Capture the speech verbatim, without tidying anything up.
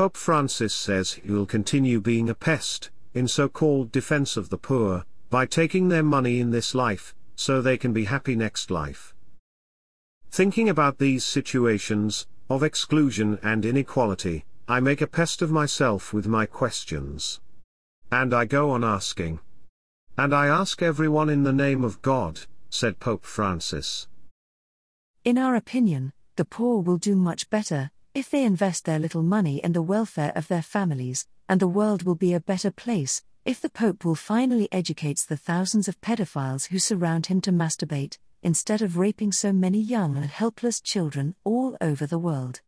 Pope Francis says he will continue being a pest, in so-called defense of the poor, by taking their money in this life, so they can be happy next life. Thinking about these situations, of exclusion and inequality, I make a pest of myself with my questions. And I go on asking. And I ask everyone in the name of God, said Pope Francis. In our opinion, the poor will do much better if they invest their little money in the welfare of their families, and the world will be a better place if the Pope will finally educate the thousands of pedophiles who surround him to masturbate, instead of raping so many young and helpless children all over the world.